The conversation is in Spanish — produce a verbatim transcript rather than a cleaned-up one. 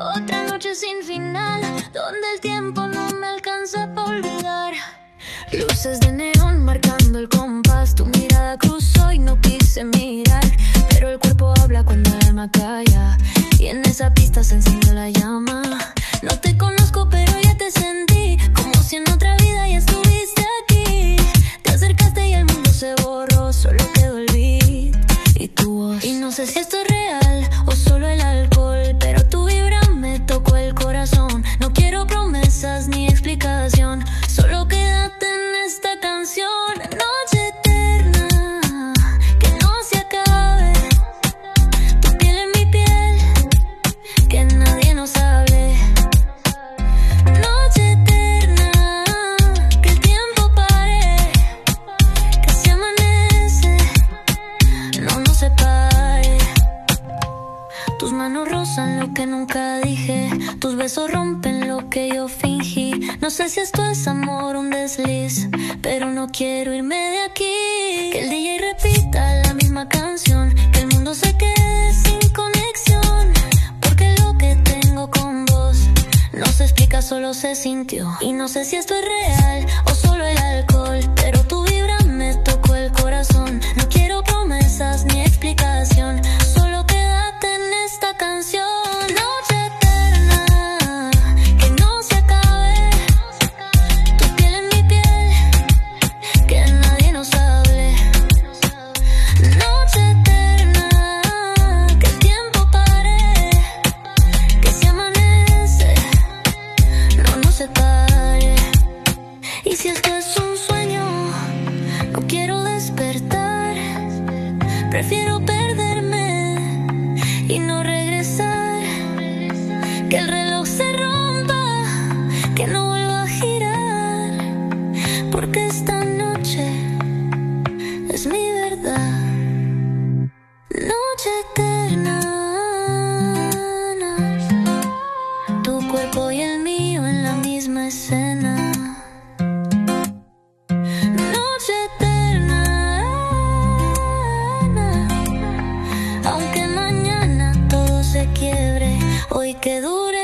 Otra noche sin final, donde el tiempo no me alcanza para olvidar. Luces de neón marcando el compás, tu mirada cruzó y no quise mirar, pero el cuerpo habla cuando el alma calla, y en esa pista se encendió la llama. No te conozco pero ya te sentí, como si en otra vida ya estuviste aquí. Te acercaste y el mundo se borró, solo quedó el beat y tu voz. Y no sé si esto es real o solo el alcohol, pero tu vibra me tocó el corazón. No quiero promesas ni explicación, solo quédate en esta canción. Noche eterna, que no se acabe, tu piel en mi piel, que nadie nos hable. Noche eterna, que el tiempo pare, que se amanece, no nos separe. Tus manos rozan lo que nunca dije, tus besos rompen lo que yo fingí. No sé si esto es amor o un desliz, pero no quiero irme de aquí. Que el D J repita la misma canción, que el mundo se quede sin conexión, porque lo que tengo con vos no se explica, solo se sintió. Y no sé si esto es real o solo el alcohol, pero tu vibra me tocó el corazón. No quiero promesas ni explicación, solo quédate en esta canción. Noche eterna, que no se acabe, tu piel en mi piel, que nadie nos hable. Noche eterna, que el tiempo pare, que se amanece, no nos separe. Y si esto es un sueño, no quiero despertar, prefiero perderme y no regresar. Que el reloj se rompa, que no vuelva a girar, porque esta noche es mi verdad. Noche eterna, tu cuerpo y el mío en la misma escena. Noche eterna, aunque mañana todo se quiebre, hoy que dure